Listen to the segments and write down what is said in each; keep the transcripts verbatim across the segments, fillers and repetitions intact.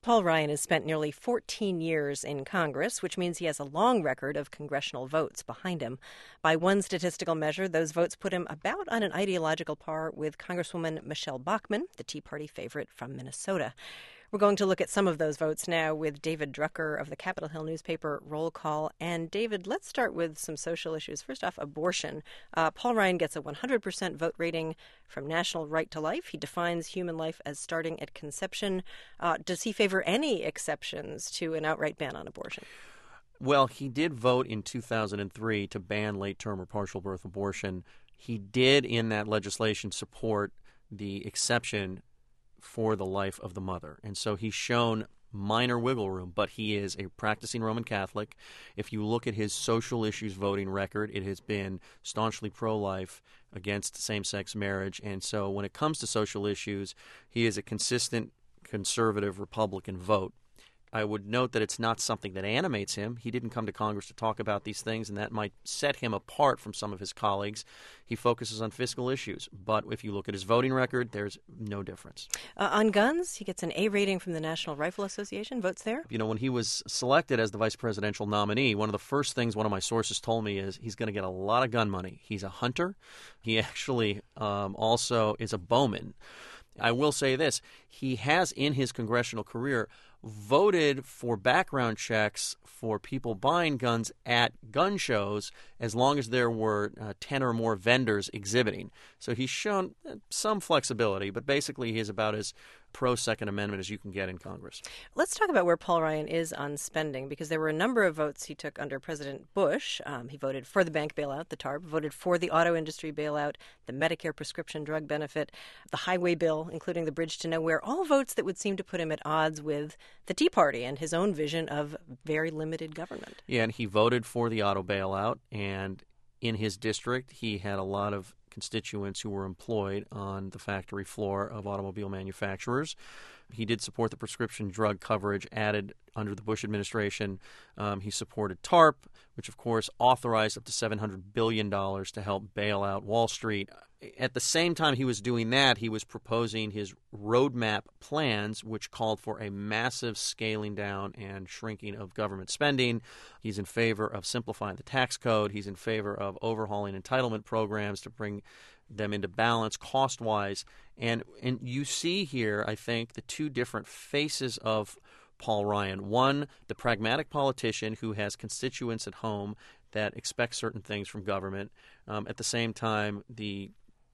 Paul Ryan has spent nearly fourteen years in Congress, which means he has a long record of congressional votes behind him. By one statistical measure, those votes put him about on an ideological par with Congresswoman Michelle Bachmann, the Tea Party favorite from Minnesota. We're going to look at some of those votes now with David Drucker of the Capitol Hill newspaper Roll Call. And David, let's start with some social issues. First off, abortion. Uh, Paul Ryan gets a one hundred percent vote rating from National Right to Life. He defines human life as starting at conception. Uh, does he favor any exceptions to an outright ban on abortion? Well, he did vote in two thousand three to ban late-term or partial birth abortion. He did, in that legislation, support the exception for the life of the mother. And so he's shown minor wiggle room, but he is a practicing Roman Catholic. If you look at his social issues voting record, it has been staunchly pro-life, against same-sex marriage. And so when it comes to social issues, he is a consistent conservative Republican vote. I would note that it's not something that animates him. He didn't come to Congress to talk about these things, and that might set him apart from some of his colleagues. He focuses on fiscal issues. But if you look at his voting record, there's no difference. Uh, on guns, he gets an A rating from the National Rifle Association. Votes there? You know, when he was selected as the vice presidential nominee, one of the first things one of my sources told me is he's going to get a lot of gun money. He's a hunter. He actually um, also is a bowman. I will say this. He has, in his congressional career, voted for background checks for people buying guns at gun shows as long as there were uh, ten or more vendors exhibiting. So he's shown some flexibility, but basically he is about as pro-Second Amendment as you can get in Congress. Let's talk about where Paul Ryan is on spending, because there were a number of votes he took under President Bush. Um, he voted for the bank bailout, the TARP, voted for the auto industry bailout, the Medicare prescription drug benefit, the highway bill, including the Bridge to Nowhere, all votes that would seem to put him at odds with the Tea Party and his own vision of very limited government. Yeah, and he voted for the auto bailout, and in his district he had a lot of constituents who were employed on the factory floor of automobile manufacturers. He did support the prescription drug coverage added under the Bush administration. Um, he supported TARP, which, of course, authorized up to seven hundred billion dollars to help bail out Wall Street. At the same time he was doing that, he was proposing his roadmap plans, which called for a massive scaling down and shrinking of government spending. He's in favor of simplifying the tax code. He's in favor of overhauling entitlement programs to bring them into balance cost-wise. And, and you see here, I think, the two different faces of Paul Ryan. One, the pragmatic politician who has constituents at home that expect certain things from government. Um, at the same time, the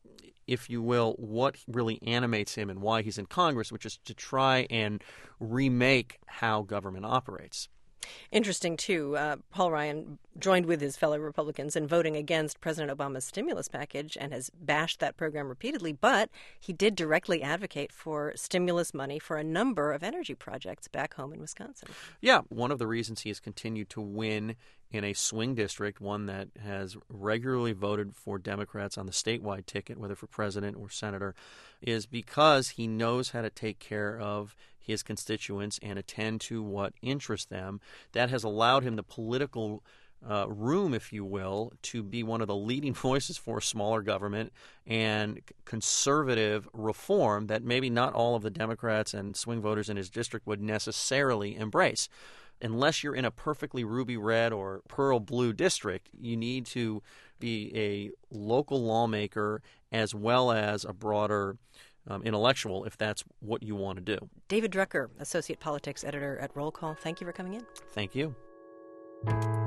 if you will, what really animates him and why he's in Congress, which is to try and remake how government operates. Interesting, too. Uh, Paul Ryan joined with his fellow Republicans in voting against President Obama's stimulus package and has bashed that program repeatedly, but he did directly advocate for stimulus money for a number of energy projects back home in Wisconsin. Yeah, one of the reasons he has continued to win in a swing district, one that has regularly voted for Democrats on the statewide ticket, whether for president or senator, is because he knows how to take care of his constituents and attend to what interests them. That has allowed him the political uh, room, if you will, to be one of the leading voices for smaller government and conservative reform that maybe not all of the Democrats and swing voters in his district would necessarily embrace. Unless you're in a perfectly ruby red or pearl blue district, you need to be a local lawmaker as well as a broader um, intellectual if that's what you want to do. David Drucker, Associate Politics Editor at Roll Call, thank you for coming in. Thank you.